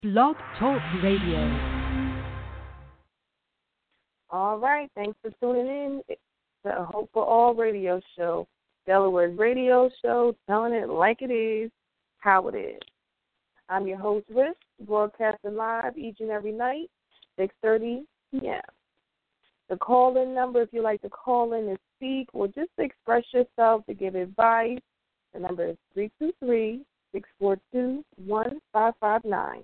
Blog Talk Radio. All right, thanks for tuning in to the Hope for All radio show, Delaware's radio show, telling it like it is, how it is. I'm your host, Rick, broadcasting live each and every night, 6:30 p.m. The call-in number, if you'd like to call in and speak or just to express yourself to give advice, the number is 323-642-1559.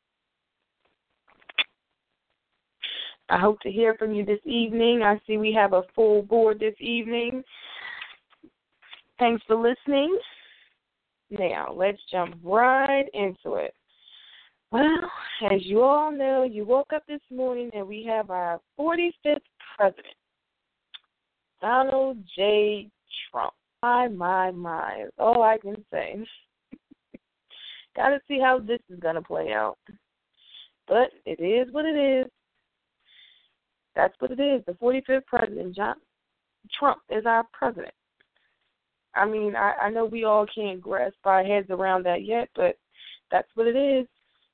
I hope to hear from you this evening. I see we have a full board this evening. Thanks for listening. Now, let's jump right into it. Well, as you all know, you woke up this morning and we have our 45th president, Donald J. Trump. My, is all I can say. Got to see how this is going to play out. But it is what it is. That's what it is. The 45th president, Trump, is our president. I mean, I know we all can't grasp our heads around that yet, but that's what it is.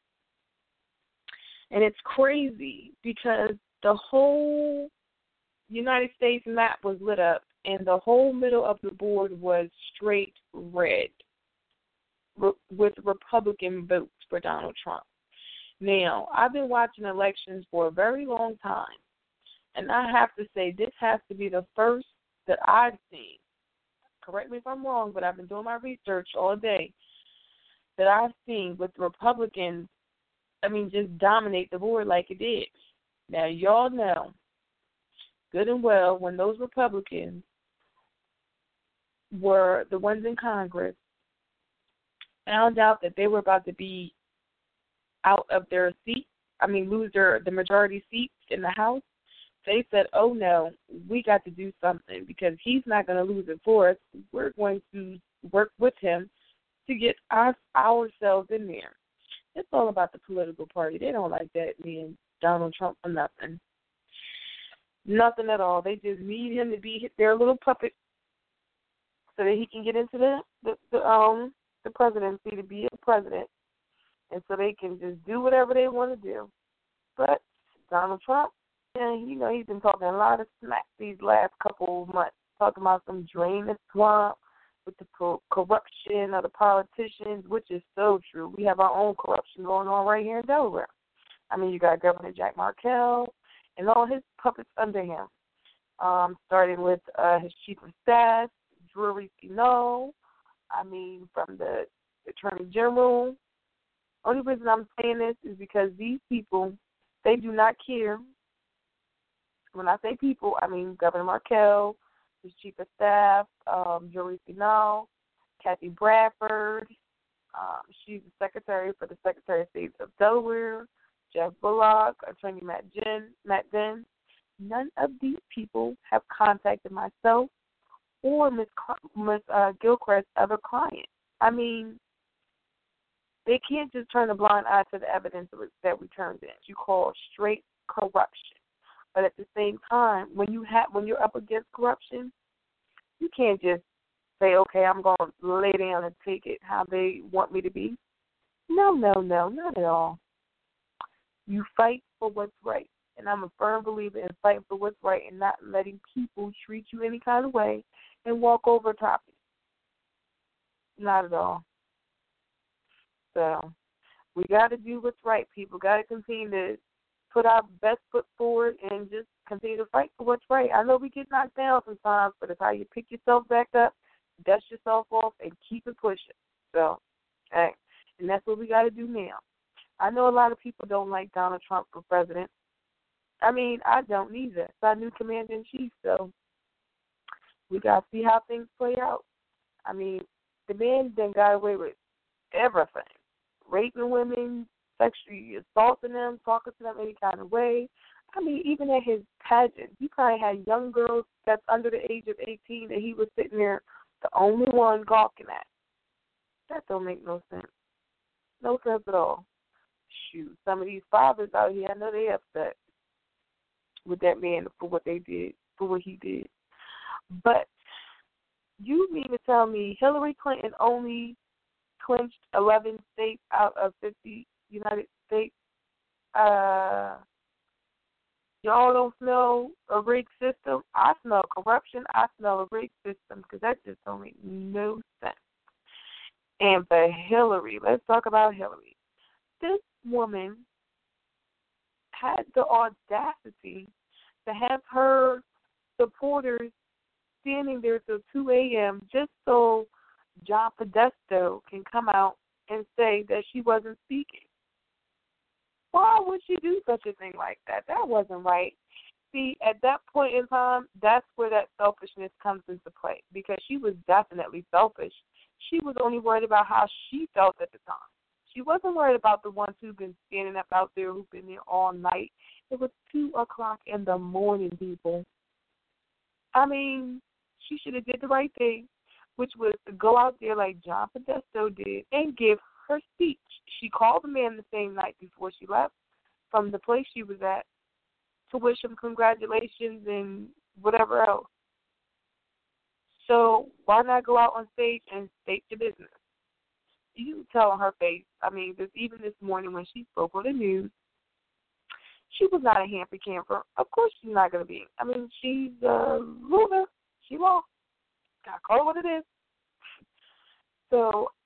And it's crazy because the whole United States map was lit up and the whole middle of the board was straight red with Republican votes for Donald Trump. Now, I've been watching elections for a very long time. And I have to say, this has to be the first that I've seen. Correct me if I'm wrong, but I've been doing my research all day. That I've seen with Republicans, just dominate the board like it did. Now, y'all know good and well when those Republicans were the ones in Congress, found out that they were about to be out of their seat, lose the majority seats in the House. They said, oh, no, we got to do something because he's not going to lose it for us. We're going to work with him to get ourselves in there. It's all about the political party. They don't like that, me and Donald Trump, for nothing. Nothing at all. They just need him to be their little puppet so that he can get into the presidency, to be a president, and so they can just do whatever they want to do. But Donald Trump, and he's been talking a lot of smack these last couple of months, talking about some drain the swamp with the corruption of the politicians, which is so true. We have our own corruption going on right here in Delaware. You got Governor Jack Markell and all his puppets under him, starting with his chief of staff, Drury Finau, from the Attorney General. Only reason I'm saying this is because these people, they do not care. When I say people, I mean Governor Markell, his chief of staff, Drury Finau, Kathy Bradford. She's the secretary for the Secretary of State of Delaware, Jeff Bullock, Attorney Matt Dinn. None of these people have contacted myself or Ms. Gilchrist's other client. They can't just turn a blind eye to the evidence that we turned in. You call straight corruption. But at the same time, when you're up against corruption, you can't just say, okay, I'm going to lay down and take it how they want me to be. No, not at all. You fight for what's right. And I'm a firm believer in fighting for what's right and not letting people treat you any kind of way and walk over top of you. Not at all. So we got to do what's right, people. Got to continue to put our best foot forward and just continue to fight for what's right. I know we get knocked down sometimes, but it's how you pick yourself back up, dust yourself off, and keep it pushing. So, hey, and that's what we got to do now. I know a lot of people don't like Donald Trump for president. I don't either. It's our new commander-in-chief, so we got to see how things play out. The man then got away with everything. Raping women, sexually assaulting them, talking to them any kind of way. Even at his pageant, he probably had young girls that's under the age of 18 that he was sitting there, the only one gawking at. That don't make no sense. No sense at all. Shoot, some of these fathers out here, I know they upset with that man for what he did. But you mean to tell me Hillary Clinton only clinched 11 states out of 50 They, y'all don't smell a rigged system. I smell corruption. I smell a rigged system because that just don't make no sense. And for Hillary, let's talk about Hillary. This woman had the audacity to have her supporters standing there till 2 a.m. just so John Podesta can come out and say that she wasn't speaking. Why would she do such a thing like that? That wasn't right. See, at that point in time, that's where that selfishness comes into play because she was definitely selfish. She was only worried about how she felt at the time. She wasn't worried about the ones who've been standing up out there, who've been there all night. It was 2 o'clock in the morning, people. I mean, she should have did the right thing, which was to go out there like John Podesta did and give her speech. She called the man the same night before she left from the place she was at to wish him congratulations and whatever else. So why not go out on stage and state your business? You can tell on her face. I mean, even this morning when she spoke on the news, she was not a hamper camper. Of course she's not going to be. I mean, she's a loser. She lost. Gotta call it what it is. So,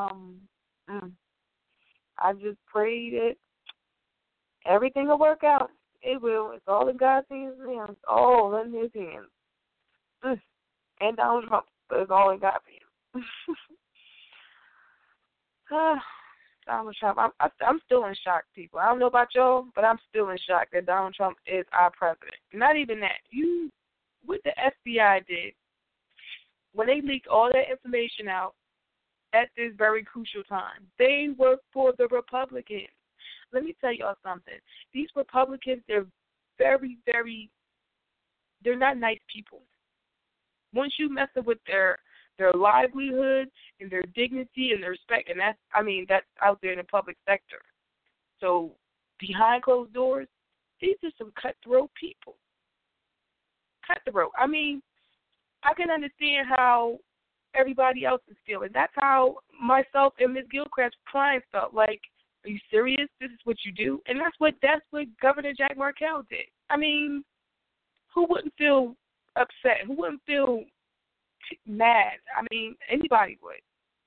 I just pray that everything will work out. It will. It's all in God's hands. It's all in His hands. And Donald Trump, but it's all in God's hands. Donald Trump. I'm still in shock, people. I don't know about y'all, but I'm still in shock that Donald Trump is our president. Not even that. What the FBI did when they leaked all that information out at this very crucial time. They work for the Republicans. Let me tell y'all something. These Republicans, they're very, very, they're not nice people. Once you mess up with their livelihood and their dignity and their respect, and that's out there in the public sector. So behind closed doors, these are some cutthroat people. Cutthroat. I mean, I can understand how everybody else is feeling. That's how myself and Ms. Gilchrist's clients felt. Like, are you serious? This is what you do? And that's what Governor Jack Markell did. I mean, who wouldn't feel upset? Who wouldn't feel mad? I mean, anybody would.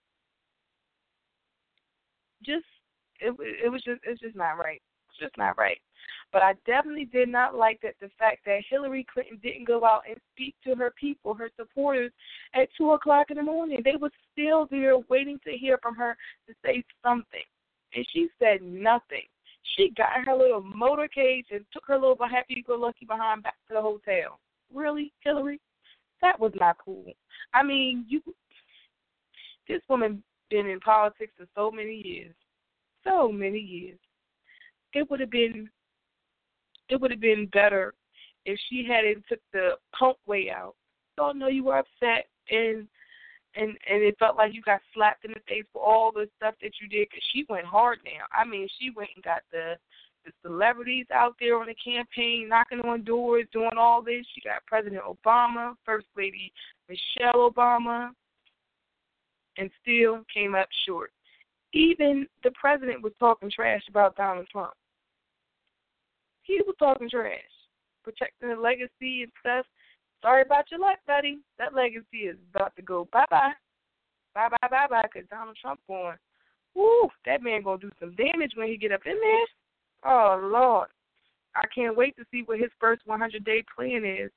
It's just not right. It's just not right. But I definitely did not like the fact that Hillary Clinton didn't go out and speak to her people, her supporters, at 2 o'clock in the morning. They were still there waiting to hear from her to say something. And she said nothing. She got in her little motorcade and took her little happy-go-lucky behind back to the hotel. Really, Hillary? That was not cool. I mean, this woman been in politics for so many years. So many years. It would have been better if she hadn't took the punk way out. So no, you were upset and it felt like you got slapped in the face for all the stuff that you did because she went hard now. I mean, she went and got the celebrities out there on the campaign, knocking on doors, doing all this. She got President Obama, First Lady Michelle Obama, and still came up short. Even the president was talking trash about Donald Trump. He was talking trash, protecting the legacy and stuff. Sorry about your luck, buddy. That legacy is about to go bye-bye. Bye-bye, bye-bye, because Donald Trump going, woo, that man going to do some damage when he get up in there. Oh, Lord. I can't wait to see what his first 100-day plan is.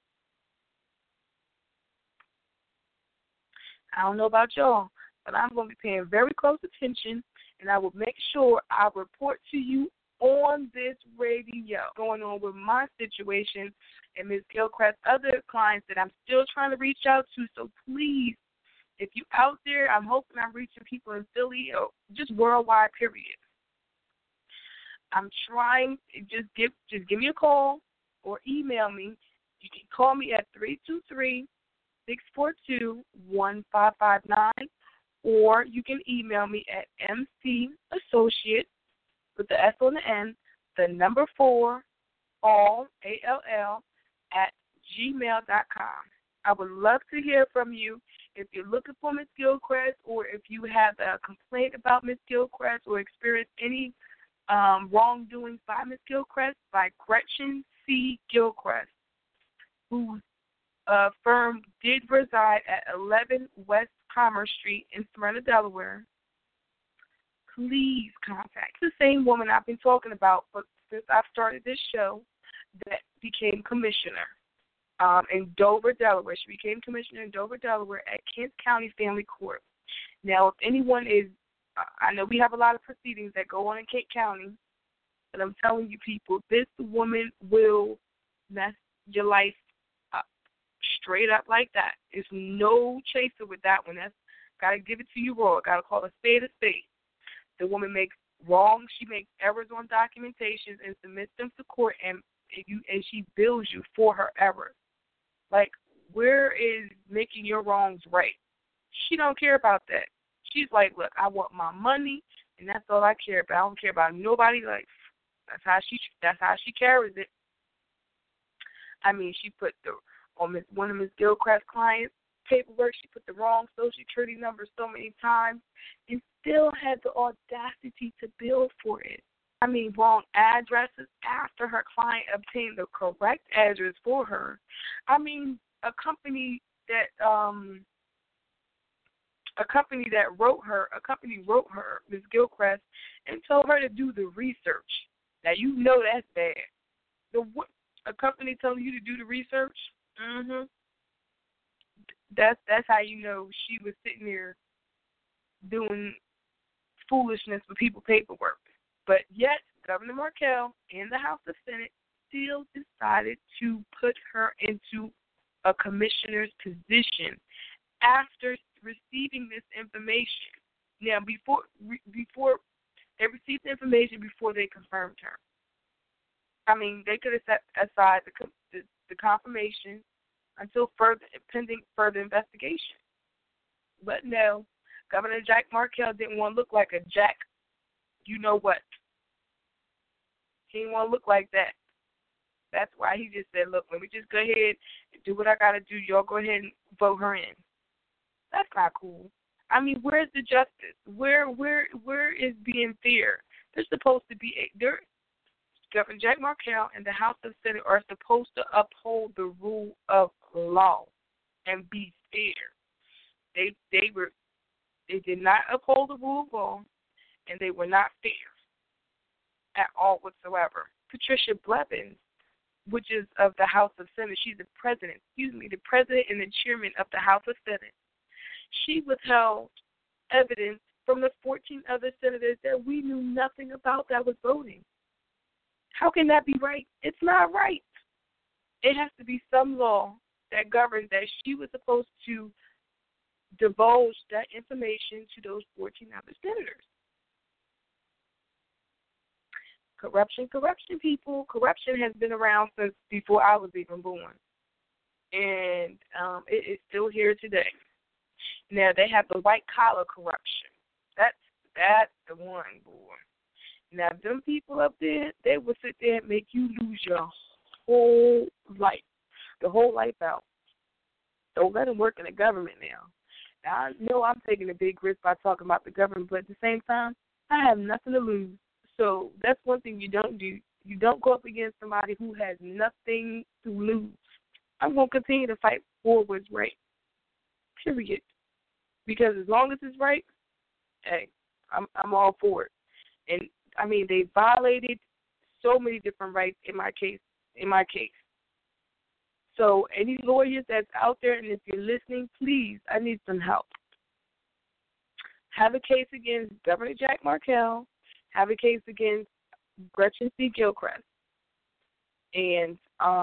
I don't know about y'all, but I'm going to be paying very close attention, and I will make sure I report to you on this radio going on with my situation and Ms. Gilchrist's other clients that I'm still trying to reach out to. So please, if you're out there, I'm hoping I'm reaching people in Philly or just worldwide, period. I'm trying, just give me a call or email me. You can call me at 323-642-1559, or you can email me at mcassociate with the S on the end, the number 4, all, ALL, at gmail.com. I would love to hear from you. If you're looking for Ms. Gilchrist, or if you have a complaint about Ms. Gilchrist or experience any Wrongdoings by Ms. Gilchrist by Gretchen C. Gilchrist, whose firm did reside at 11 West Commerce Street in Smyrna, Delaware. Please contact the same woman I've been talking about since I've started this show that became commissioner in Dover, Delaware. She became commissioner in Dover, Delaware at Kent County Family Court. Now, if anyone is, I know we have a lot of proceedings that go on in Kent County, but I'm telling you people, this woman will mess your life up, straight up like that. There's no chaser with that one. That's got to give it to you raw. Got to call a spade a spade. The woman makes she makes errors on documentations and submits them to court, and she bills you for her errors. Like, where is making your wrongs right? She don't care about that. She's like, look, I want my money, and that's all I care about. I don't care about nobody. Like, that's how she carries it. I mean, she put on one of Ms. Gilchrist's clients' paperwork, she put the wrong Social Security number so many times, and still had the audacity to bill for it. I mean, wrong addresses after her client obtained the correct address for her. I mean, a company wrote her, Ms. Gilchrist, and told her to do the research. Now, you know that's bad. A company telling you to do the research? Mm-hmm. That's how you know she was sitting there doing foolishness with people's paperwork. But yet, Governor Markell and the House of Senate still decided to put her into a commissioner's position after receiving this information. Now, before they received the information before they confirmed her. I mean, they could have set aside the confirmation until pending further investigation. But no, Governor Jack Markell didn't want to look like a Jack. You know what? He didn't want to look like that. That's why he just said, look, let me just go ahead and do what I got to do. Y'all go ahead and vote her in. That's not cool. I mean, where's the justice? Where is being fair? They're supposed to be Governor Jack Markell and the House of Senate are supposed to uphold the rule of law and be fair. They did not uphold the rule of law, and they were not fair at all whatsoever. Patricia Blevins, which is of the House of Senate, she's the president and the chairman of the House of Senate. She withheld evidence from the 14 other senators that we knew nothing about that was voting. How can that be right? It's not right. It has to be some law that governs that she was supposed to divulge that information to those 14 other senators. Corruption, people. Corruption has been around since before I was even born. And it is still here today. Now, they have the white-collar corruption. That's the one, boy. Now, them people up there, they will sit there and make you lose your whole life, the whole life out. Don't let them work in the government now. Now, I know I'm taking a big risk by talking about the government, but at the same time, I have nothing to lose. So that's one thing you don't do. You don't go up against somebody who has nothing to lose. I'm going to continue to fight for what's right, period. Because as long as it's right, hey, I'm all for it. And I mean, they violated so many different rights in my case. So any lawyers that's out there, and if you're listening, please, I need some help. Have a case against Governor Jack Markell. Have a case against Gretchen C. Gilchrist. And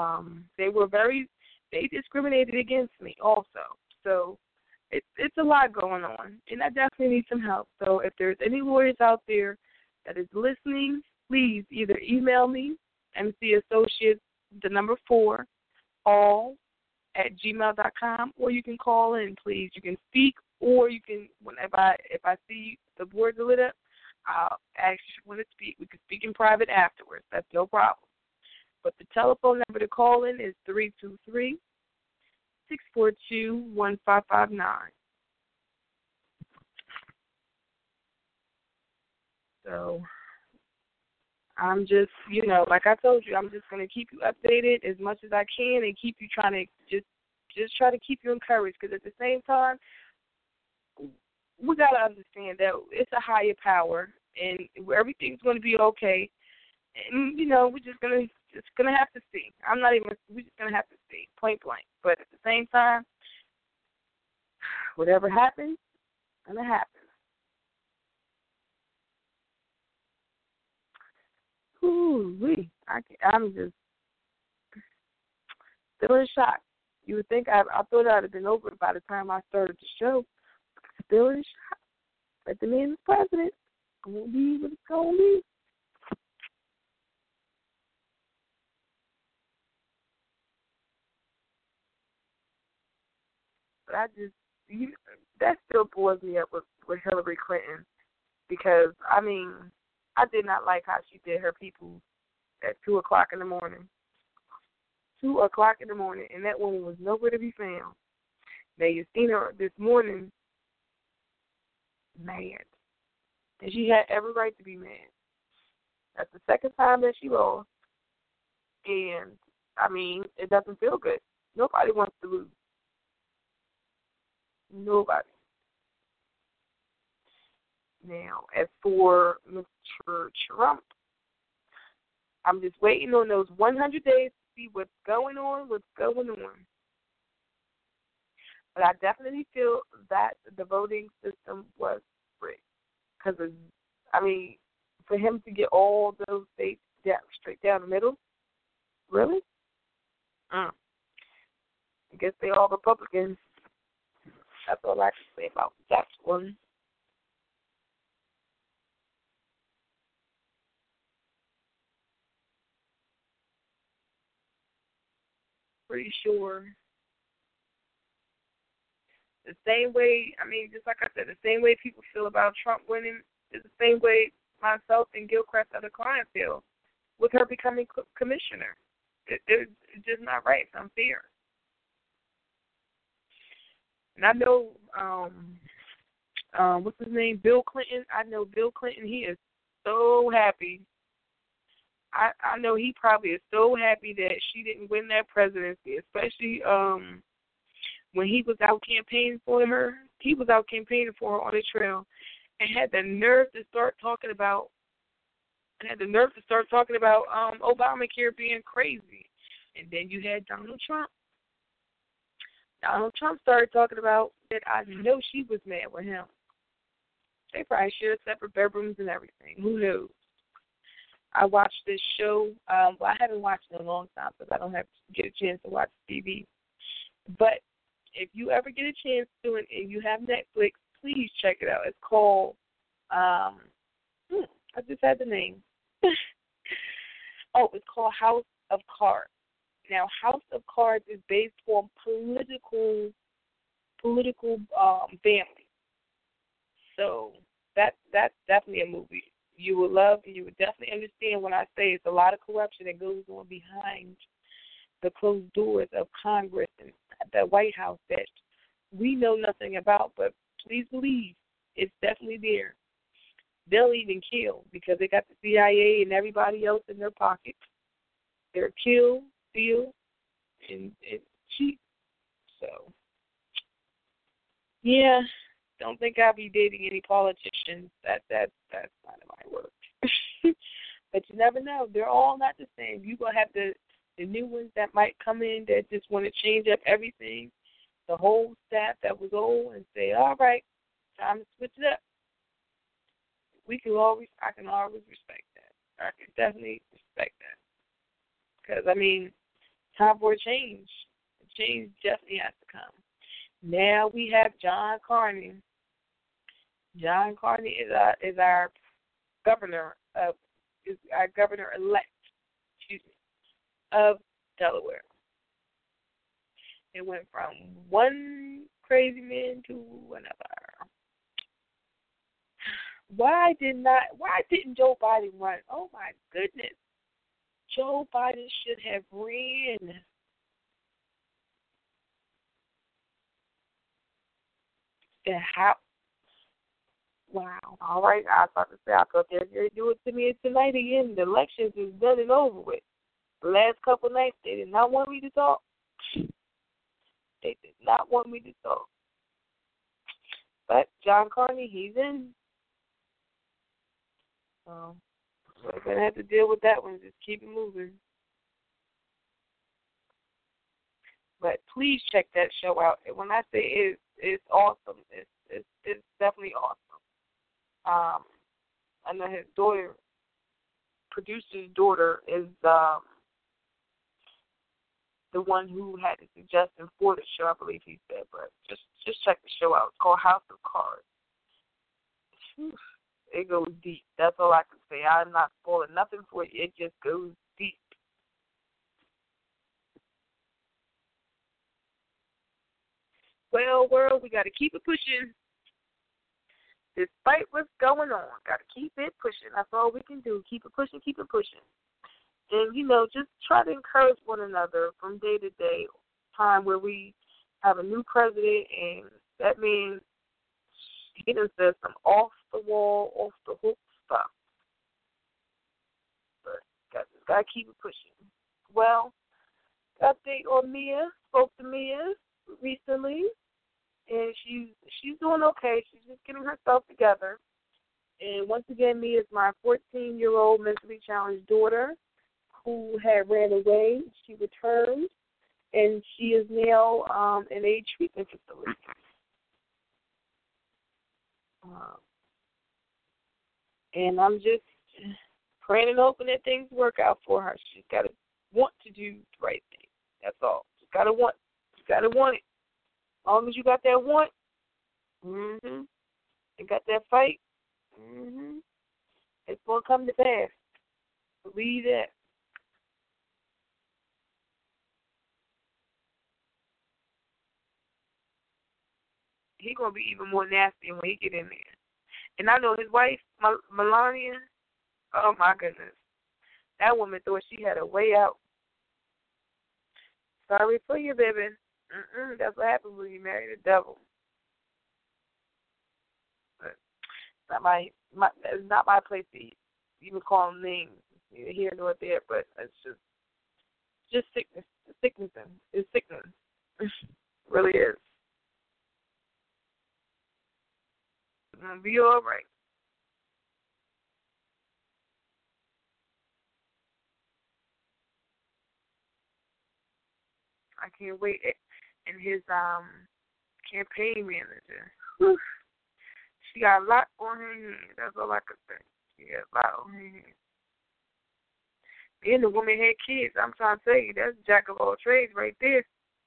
they discriminated against me also. So it's a lot going on, and I definitely need some help. So if there's any lawyers out there that is listening, please either email me, mcassociates, 4, all @gmail.com, or you can call in, please. You can speak, or you can, if I see the boards are lit up, I'll ask you if you want to speak. We can speak in private afterwards. That's no problem. But the telephone number to call in is 323-642-1559. So I'm just, like I told you, I'm just going to keep you updated as much as I can and keep you trying to just try to keep you encouraged, because at the same time, we got to understand that it's a higher power and everything's going to be okay. And, we're just going to have to see. We're just going to have to see, point blank. But at the same time, whatever happens, it's going to happen. Ooh-wee. I'm just still in shock. You would think I thought I'd have been over it by the time I started the show. Still in shock. But the man is president. It's going to be what it's going to be. But that still boils me up with Hillary Clinton, because, I did not like how she did her people at 2 o'clock in the morning. 2 o'clock in the morning, and that woman was nowhere to be found. Now, you seen her this morning mad. And she had every right to be mad. That's the second time that she lost. And, it doesn't feel good. Nobody wants to lose. Nobody. Now, as for Mr. Trump, I'm just waiting on those 100 days to see what's going on. But I definitely feel that the voting system was rigged. Because, for him to get all those states straight down the middle, really? I guess they all Republicans. That's all I can say about that one. Pretty sure the same way, just like I said, the same way people feel about Trump winning is the same way myself and Gilchrist other clients feel with her becoming commissioner. It's just not right. It's unfair. And I know, what's his name, Bill Clinton. I know Bill Clinton, he is so happy. I know he probably is so happy that she didn't win that presidency, especially when he was out campaigning for her. He was out campaigning for her on the trail and had the nerve to start talking about Obamacare being crazy. And then you had Donald Trump. Donald Trump started talking about that. I know she was mad with him. They probably shared separate bedrooms and everything. Who knows? I watched this show. I haven't watched it in a long time because I don't have to get a chance to watch TV. But if you ever get a chance to it and you have Netflix, please check it out. It's called, I just had the name. It's called House of Cards. Now, House of Cards is based on political family. So that's definitely a movie you would love, and you would definitely understand when I say it's a lot of corruption that goes on behind the closed doors of Congress and the White House that we know nothing about, but please believe it's definitely there. They'll even kill because they got the CIA and everybody else in their pockets. They're kill, steal, and cheat. So, yeah. Don't think I'll be dating any politicians. That's not my work. But you never know. They're all not the same. You're going to have the new ones that might come in that just want to change up everything, the whole staff that was old, and say, all right, time to switch it up. I can always respect that. I can definitely respect that. Because, time for a change. A change definitely has to come. Now we have John Carney. John Carney is our governor-elect, of Delaware. It went from one crazy man to another. Why didn't Joe Biden run? Oh my goodness. Joe Biden should have ran. Wow. All right. I was about to say, I thought they're going to do it to me tonight again. The elections is done and over with. The last couple nights, they did not want me to talk. They did not want me to talk. But John Carney, he's in. So we're going to have to deal with that one. Just keep it moving. But please check that show out. And when I say it's awesome, it's definitely awesome. I know his daughter, producer's daughter, is the one who had the suggestion for the show, I believe he said. But just check the show out. It's called House of Cards. Whew, it goes deep. That's all I can say. I'm not spoiling nothing for you. It just goes deep. Well, world, we got to keep it pushing. Despite what's going on, got to keep it pushing. That's all we can do. Keep it pushing, keep it pushing. And, just try to encourage one another from day to day, time where we have a new president, and that means he done said some off-the-wall, off-the-hook stuff. But got to keep it pushing. Well, update on Mia. Spoke to Mia recently, and she's doing okay. She's just getting herself together. And once again, Mia is my 14-year-old mentally challenged daughter who had ran away. She returned, and she is now in a treatment facility. And I'm just praying and hoping that things work out for her. She's got to want to do the right thing. That's all. She's got to want. She's got to want it. As long as you got that want, and got that fight, it's going to come to pass. Believe that. He's going to be even more nasty when he get in there. And I know his wife, Melania, oh, my goodness. That woman thought she had a way out. Sorry for you, baby. That's what happens when you marry the devil. But it's not my place to even call him names, neither here nor there. But it's just sickness. It's sickness. It's sickening. It really is. It's gonna be all right. I can't wait. And his campaign manager, whew, she got a lot on her hands. That's all I could say. She got a lot on her hands. And the woman had kids. I'm trying to tell you, that's jack of all trades right there.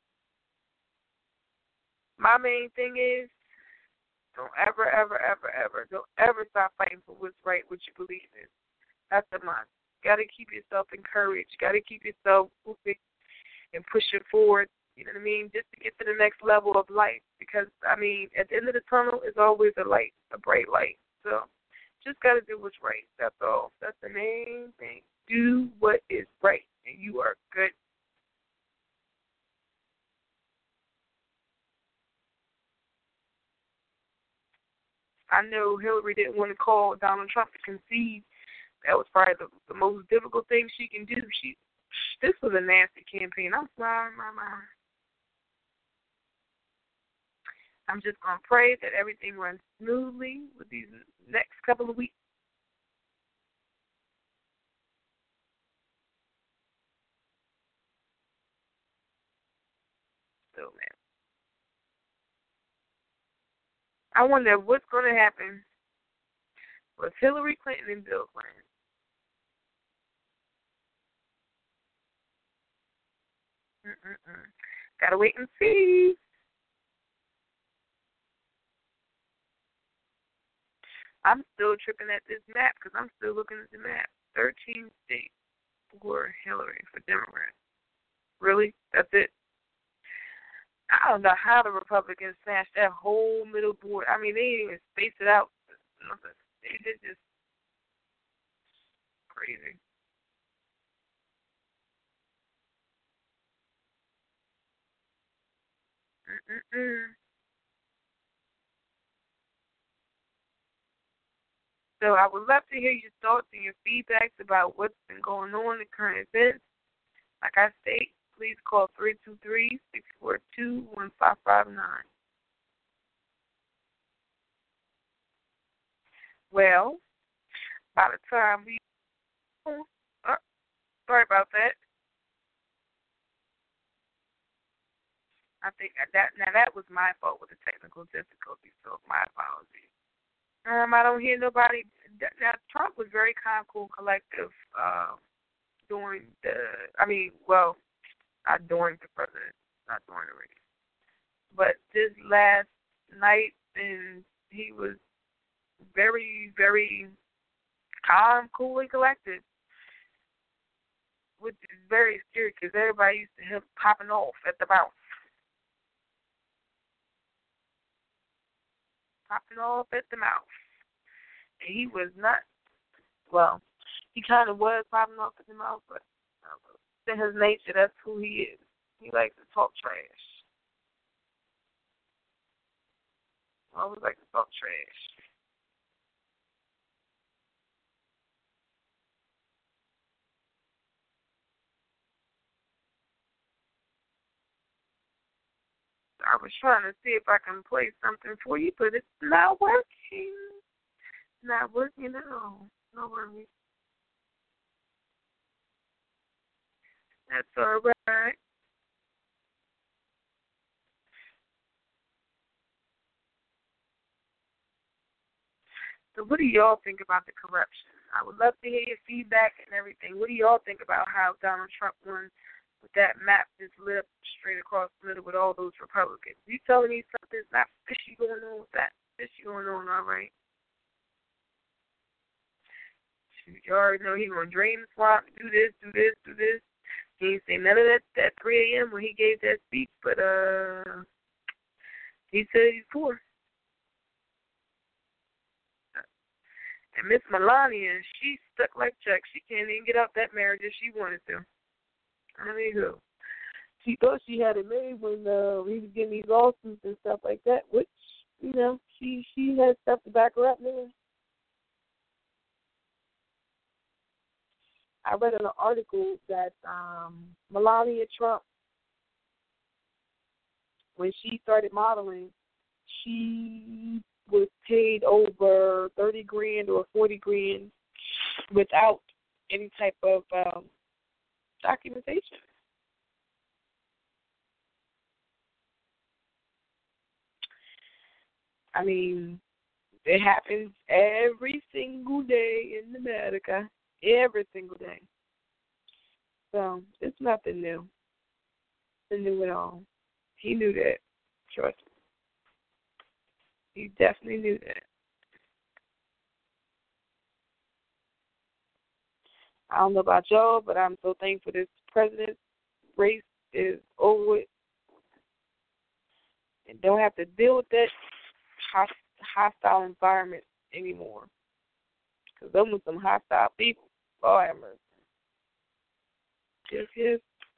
My main thing is, don't ever, ever, ever, ever, don't ever stop fighting for what's right, what you believe in. That's the mind. Got to keep yourself encouraged. Got to keep yourself moving and pushing forward. You know what I mean? Just to get to the next level of life. Because, at the end of the tunnel is always a light, a bright light. So just got to do what's right. That's all. That's the main thing. Do what is right, and you are good. I know Hillary didn't want to call Donald Trump to concede. That was probably the most difficult thing she can do. This was a nasty campaign. I'm sorry, Mama. I'm just going to pray that everything runs smoothly with these next couple of weeks. So, man, I wonder what's going to happen with Hillary Clinton and Bill Clinton. Gotta wait and see. I'm still tripping at this map because I'm still looking at the map. 13 states for Hillary, for Democrats. Really? That's it? I don't know how the Republicans smashed that whole middle board. They didn't even space it out. Nothing. They did just crazy. So I would love to hear your thoughts and your feedbacks about what's been going on in current events. Like I state, please call 323-642-1559. Well, by the time we... Oh, sorry about that. I think that was my fault with the technical difficulties, so my apologies. I don't hear nobody. Now, Trump was very calm, cool, collective during the, not during the president, not during the race. But this last night, and he was very, very calm, cool, and collected, which is very scary because everybody used to him popping off at the mouth. Popping off at the mouth. And he was not, well, he kind of was popping off at the mouth, but in his nature, that's who he is. He likes to talk trash. Always like to talk trash. I was trying to see if I can play something for you, but it's not working. Not working at all. No worries. That's all right. So what do y'all think about the corruption? I would love to hear your feedback and everything. What do y'all think about how Donald Trump won with that map just lit up straight across the middle with all those Republicans? You telling me something's not fishy going on with that? Fishy going on, all right. You already know he's going to drain the swamp, do this, do this, do this. He didn't say none of that at 3 a.m. when he gave that speech, but he said he's poor. And Miss Melania, she's stuck like Chuck. She can't even get out that marriage if she wanted to. I mean, who? She thought she had it made when he was getting these lawsuits and stuff like that, which, you know, she has stuff to back her up now. I read in an article that Melania Trump, when she started modeling, she was paid over $30,000 or $40,000 without any type of documentation. I mean, it happens every single day in America. Every single day. So, it's nothing new. Nothing new at all. He knew that. Trust me. He definitely knew that. I don't know about y'all, but I'm so thankful this president race is over with. And don't have to deal with that hostile environment anymore. Because those were some hostile people. Oh, I mercy. Yes.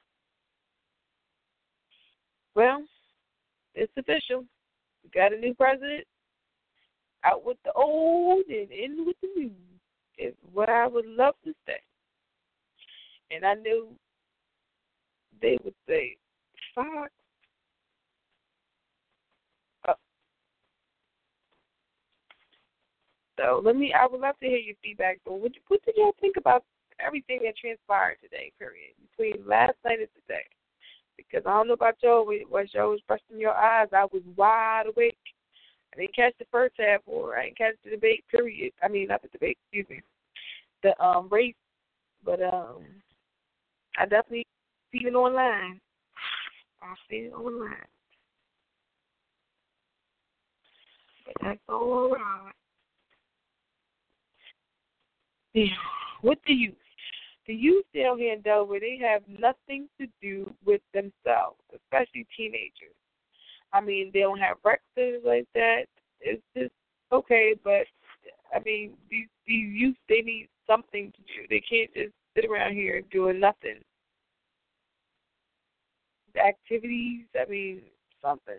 Well, it's official. We got a new president. Out with the old and in with the new is what I would love to say. And I knew they would say, Fox. So I would love to hear your feedback. So what did y'all think about everything that transpired today, period, between last night and today? Because I don't know about y'all, when y'all was brushing your eyes, I was wide awake. I didn't catch the first half, or I didn't catch the debate, period. I mean, not the debate, excuse me. The race, but I definitely see it online. I see it online. But that's all right. Yeah. What the youth? The youth down here in Delaware, they have nothing to do with themselves, especially teenagers. I mean, they don't have breakfast like that. It's just okay, but I mean, these youth, they need something to do. They can't just sit around here doing nothing. The activities, I mean, something.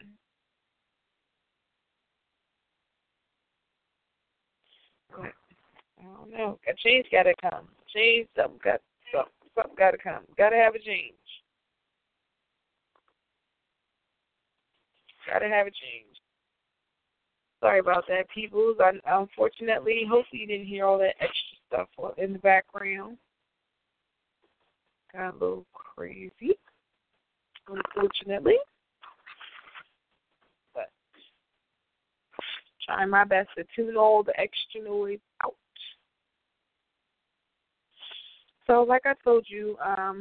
I don't know. A change gotta come. Change something gotta come. Gotta have a change. Gotta have a change. Sorry about that, people. Unfortunately, hopefully you didn't hear all that extra stuff in the background. Got a little crazy, unfortunately. But trying my best to tune all the extra noise out. So, like I told you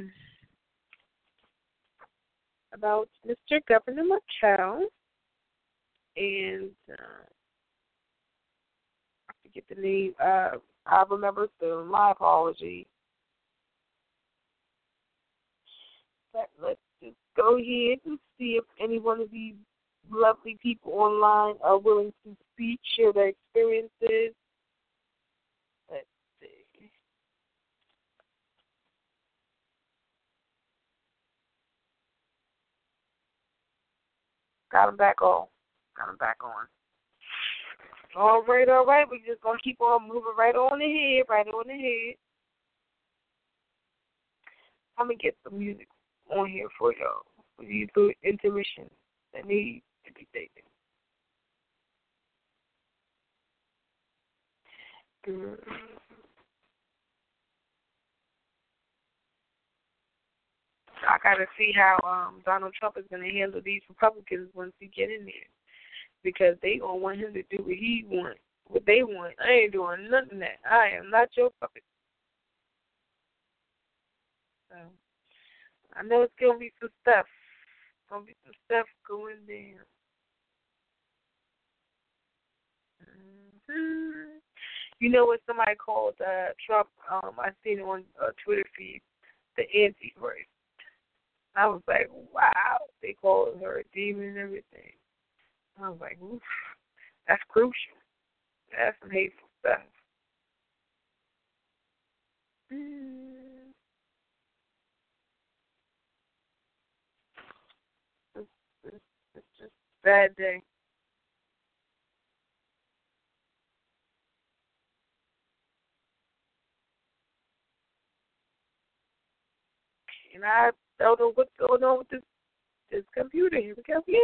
about Mr. Governor McCall, and I forget the name. I remember soon. My apology. But let's just go ahead and see if any one of these lovely people online are willing to speak, share their experiences. Let's see. Got them back on. All right. We're just going to keep on moving right on ahead. I'm going to get some music on here for y'all, for these little intermissions that need to be taken. I got to see how Donald Trump is going to handle these Republicans once he get in there, because they going to want him to do what he wants, what they want. I ain't doing nothing of that. I am not your puppet. So I know it's going to be some stuff. Going to be some stuff going down. Mm-hmm. You know what somebody called Trump? I seen it on Twitter feed, the Antichrist. I was like, wow. They called her a demon and everything. I was like, oof, that's crucial. That's some hateful stuff. It's just a bad day. And I don't know what's going on with this computer. Here we go again.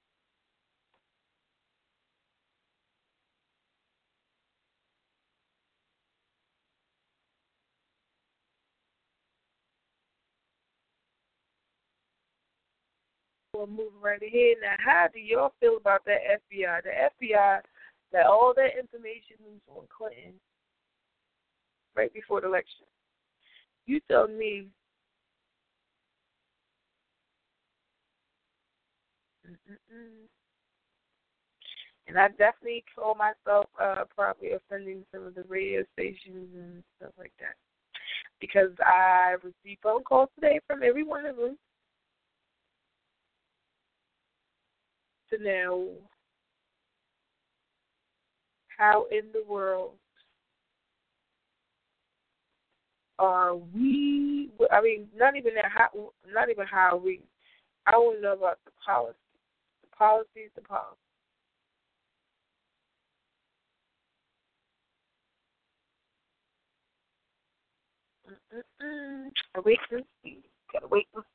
We'll move right ahead. Now, how do y'all feel about that FBI? The FBI, that all that information was on Clinton right before the election. You tell me. And I definitely call myself probably offending some of the radio stations and stuff like that, because I received phone calls today from every one of them to know how in the world are we? I mean, not even how are we. I want to know about the policy. The policy. Wait and see. Gotta wait and see.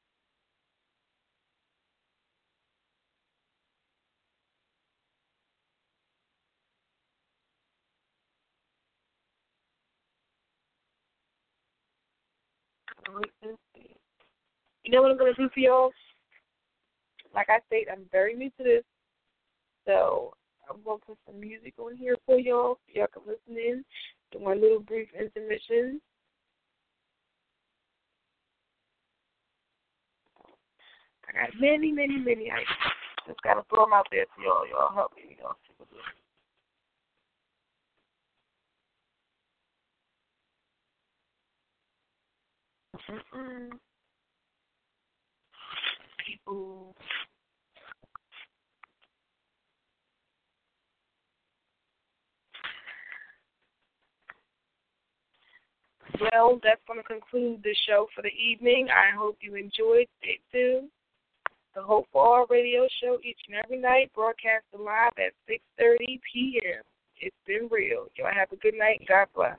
Wait and see. You know what I'm gonna do for y'all? Like I said, I'm very new to this, so I'm gonna put some music on here for y'all, so y'all can listen in to my little brief intermission. I got many items. Just gotta throw them out there for y'all. Y'all help me, y'all. People. Well, that's going to conclude the show for the evening. I hope you enjoyed. Stay tuned. The Hope for All radio show each and every night, broadcast live at 6:30 p.m. It's been real. Y'all have a good night. God bless.